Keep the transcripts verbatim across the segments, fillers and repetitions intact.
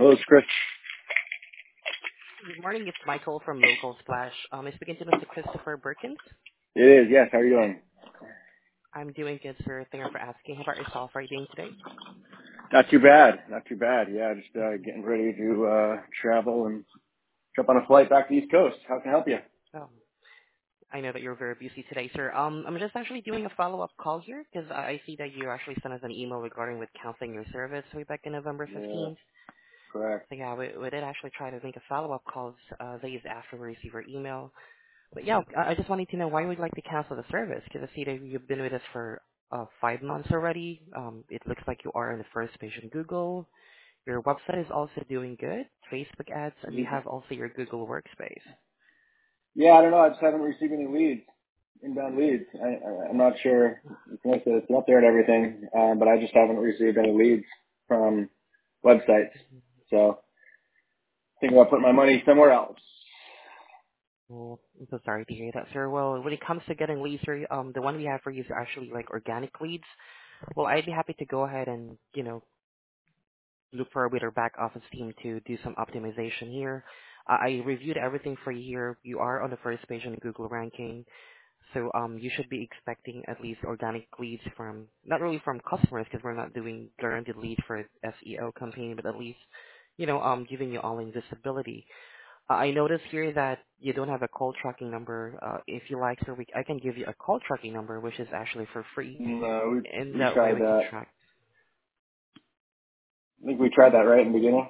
Hello, it's Chris. Good morning. It's Michael from Local Splash. Um, I'm speaking to Mister Christopher Berkins. It is, yes. How are you doing? I'm doing good, sir. Thank you for asking. How about yourself? How are you doing today? Not too bad. Not too bad. Yeah, just uh, getting ready to uh, travel and jump on a flight back to the East Coast. How can I help you? Oh, I know that you're very busy today, sir. Um, I'm just actually doing a follow-up call here because I I see that you actually sent us an email regarding with canceling your service way back in November Yeah, fifteenth. correct. So yeah, we, we did actually try to make a follow-up call uh, days after we received your email. But yeah, I I just wanted to know why you would like to cancel the service because I see that you've been with us for uh, five months already. Um, it looks like you are on the first page on Google. Your website is also doing good. Facebook ads, and we Mhm. have also your Google Workspace. Yeah, I don't know. I just haven't received any leads, inbound leads. I, I, I'm not sure. It's nice that it's up there and everything, um, but I just haven't received any leads from websites. So I think I'll put my money somewhere else. Well, I'm so sorry to hear that, sir. Well, when it comes to getting leads, sir, um, the one we have for you is actually like organic leads. Well, I'd be happy to go ahead and, you know, look for with our back office team to do some optimization here. Uh, I reviewed everything for you here. You are on the first page on the Google ranking. So um, you should be expecting at least organic leads from, not really from customers because we're not doing guaranteed lead for S E O campaign, but at least, you know, um, giving you all in visibility. Uh, I noticed here that you don't have a call tracking number. Uh, if you like, sir, we, I can give you a call tracking number, which is actually for free, No, we, and we that way tried we can that. track. I think we tried that right in the beginning.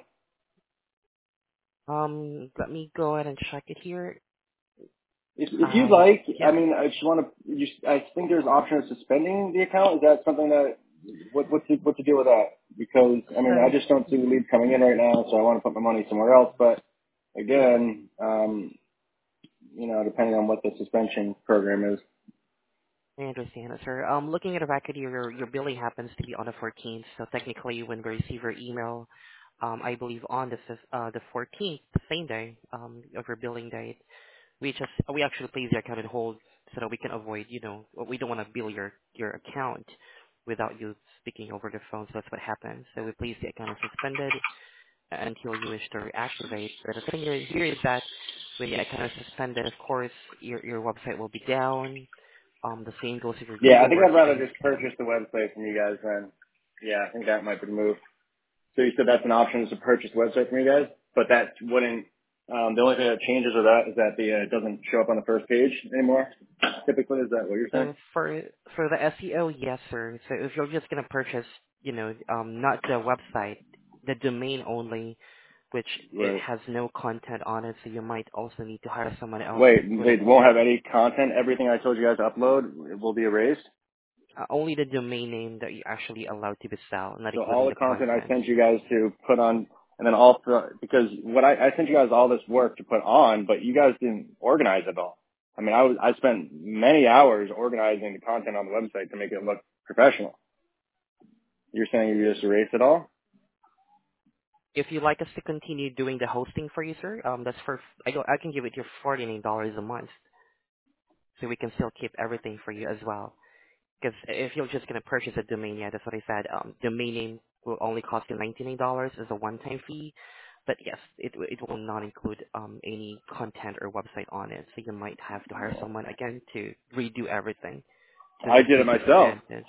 Um, let me go ahead and check it here. If, if you'd I like, I yes, mean, I just want to. Just, I think there's an option of suspending the account. Is that something that? What, what's the, what's the deal with that? Because I mean, I so just don't see the leads coming in right now, so I want to put my money somewhere else. But again, um, you know, depending on what the suspension program is. I understand it, sir. Um, looking at the record, your your billing happens to be on the fourteenth, so technically, when we receive your email, um, I believe on the fif- uh the fourteenth, the same day um of your billing date, we just we actually place the account on hold so that we can avoid, you know, we don't want to bill your your account without you speaking over the phone. So that's what happens. So we place the account as suspended until you wish to reactivate. But the thing is, here is that when the account is suspended, of course, your your website will be down. Um, the same goes with your Yeah, I Google think I'd rather Workspace. just purchase the website from you guys then. Yeah, I think that might be the move. So you said that's an option is to purchase the website from you guys, but that wouldn't. Um, the only thing that changes with that is that the uh, it doesn't show up on the first page anymore. Typically, is that what you're saying? So for for the S E O, yes, sir. So if you're just gonna purchase, you know, um, not the website, the domain only, which it Right. has no content on it, so you might also need to hire someone else Wait, to put wait, it. it won't have any content. Everything I told you guys to upload will be erased. Uh, only the domain name that you're actually allowed to be sell, not So all including the the content I content. sent you guys to put on, and then all the, because what I, I sent you guys all this work to put on, but you guys didn't organize it all. I mean, I was I spent many hours organizing the content on the website to make it look professional. You're saying you just erase it all? If you'd like us to continue doing the hosting for you, sir, um, that's for I go I can give it you forty-nine dollars a month, so we can still keep everything for you as well. Because if you're just going to purchase a domain, yeah, that's what I said. Um, domain name will only cost you ninety-nine dollars as a one-time fee. But yes, it it will not include um, any content or website on it. So you might have to hire someone again to redo everything. So I that's did the it myself. disadvantage.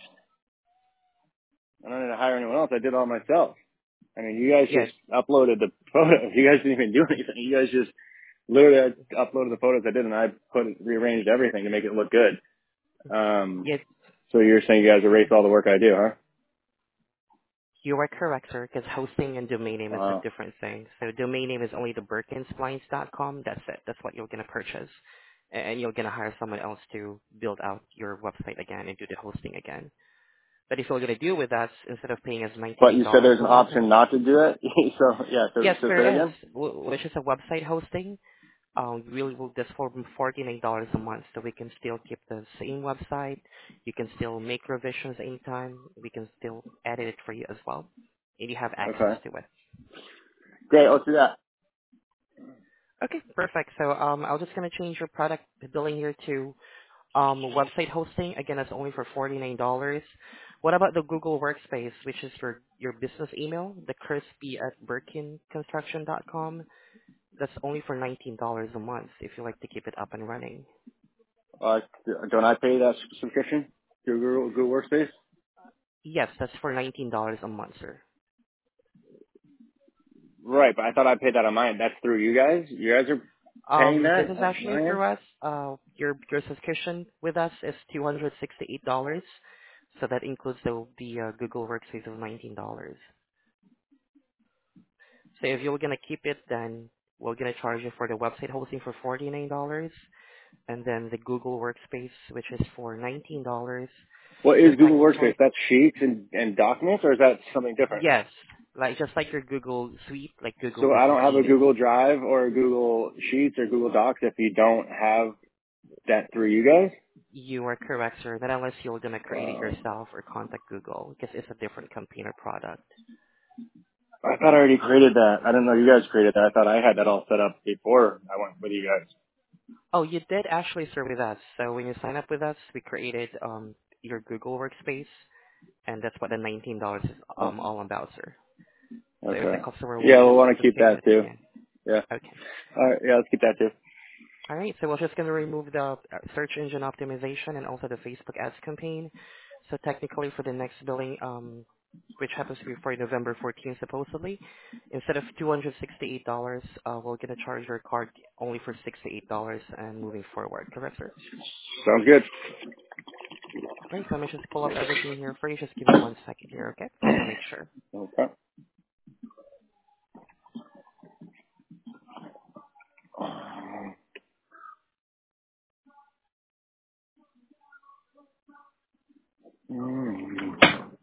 I don't need to hire anyone else. I did it all myself. I mean, you guys Yes, just uploaded the photos. You guys didn't even do anything. You guys just literally I uploaded the photos I did, and I put rearranged everything to make it look good. Um, yes, so you're saying you guys erase all the work I do, huh? you are correct, sir. Because hosting and domain name is a Wow. different thing. So domain name is only the Birkins Blinds dot com. That's it. That's what you're going to purchase, and you're going to hire someone else to build out your website again and do the hosting again. But if you're going to deal with us, instead of paying us But ninety-nine you said dollars there's a an one option time, not to do it. so yeah, so, yes, so say that there is, again. wh- which is a website hosting. Um, really will this for forty-nine dollars a month, so we can still keep the same website. You can still make revisions anytime. We can still edit it for you as well, and you have access Okay. to it. Great. Let's do that. Okay, perfect. So um, I'm just going to change your product billing here to um, website hosting. Again, that's only for forty-nine dollars. What about the Google Workspace, which is your your business email, the crispy at birkin construction dot com. That's only for nineteen dollars a month if you like to keep it up and running. Uh, don't I pay that subscription to Google, Google Workspace? Yes, that's for nineteen dollars a month, sir. Right, but I thought I paid that on mine. That's through you guys? You guys are paying Um, this that is on actually my end? through us. Uh, your your subscription with us is two hundred sixty-eight dollars, so that includes the the uh, Google Workspace of nineteen dollars. So if you're gonna keep it, then we're gonna charge you for the website hosting for forty-nine dollars, and then the Google Workspace, which is for nineteen dollars. What So is Google Workspace? technically, That's Sheets and, and documents, or is that something different? yes, like just like your Google Suite, like Google So I don't have a Receipts, Google Drive or a Google Sheets or Google Docs if you don't have that through you guys? you are correct, sir. Not unless you're gonna create it Wow. yourself or contact Google, because it's a different company or product. I thought I already created that. I didn't know you guys created that. I thought I had that all set up before I went with you guys. Oh, you did actually serve with us. So when you sign up with us, we created um your Google Workspace, and that's what the nineteen dollars is Oh, um all about, sir. So if the okay. customer Yeah, wants we'll want to to keep save that it, too. yeah. Yeah. Okay. All right. Yeah, let's keep that too. All right. So we're just going to remove the uh, search engine optimization and also the Facebook ads campaign. So technically for the next billing, um, which happens to be for November fourteenth supposedly, instead of two hundred sixty-eight dollars, uh, we're going to charge your card only for sixty-eight dollars and moving forward. Correct, sir? Sounds good. All right. So let me just pull up everything here for you. Just give me one second here, okay? Just to make sure. Okay. Mm.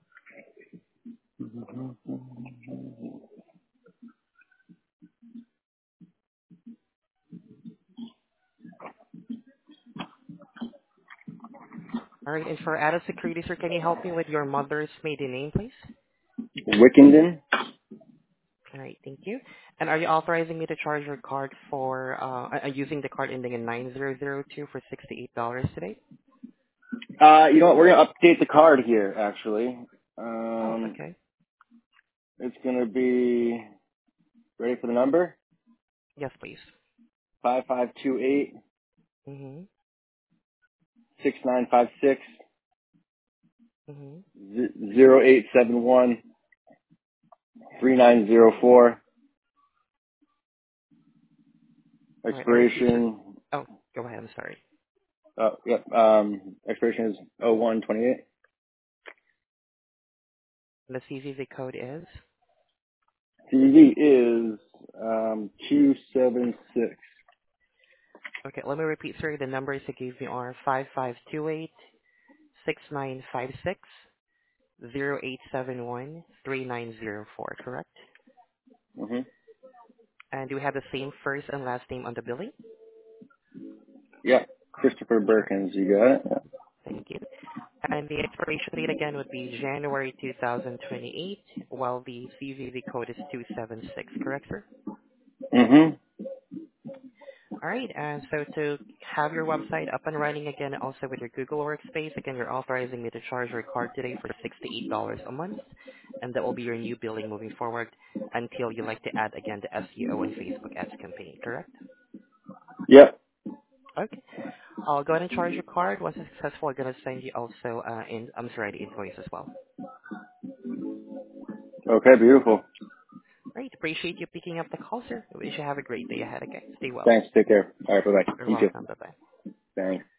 All right. And for added security, sir, can you help me with your mother's maiden name, please? Wickenden? All right, thank you. And are you authorizing me to charge your card for uh, uh using the card ending in nine zero zero two for sixty-eight dollars today? Uh, you know what? We're gonna update the card here. Actually, Oh, um, okay. it's gonna be ready for the number Yes, please. five five two eight Mhm. six nine five six Mhm. zero eight seven one three nine zero four. All right. And the C sir. Expiration. Oh, go ahead. I'm sorry. Uh, yep. Um, expiration is oh one twenty eight. And the C V V code is. C V V is um two seven six. Okay. Let me repeat, sir. The numbers you gave me are five five two eight six nine five six zero eight seven one three nine zero four. Correct? Mhm. And do we have the same first and last name on the billing? Yeah. Christopher All right. Birkins. You got it. Thank you. And the expiration date again would be January two thousand twenty-eight, while the C V V code is two seven six, correct, sir? Yeah. Mhm. All right, and so to have your website up and running again, also with your Google Workspace, again, you're authorizing me to charge your card today for sixty-eight dollars a month, and that will be your new billing moving forward until you like to add again the S E O and Facebook ads campaign, correct? Yep. Okay. I'll go ahead and charge your card. Once it's successful, I'm going to send you also, uh, in, I'm sorry, the invoice as well. Okay. Beautiful. Great. Appreciate you picking up the call, sir. I wish you have a great day ahead, okay? Stay well. Thanks. Take care. All right. Bye bye. You're You too. welcome. Bye-bye. Thanks.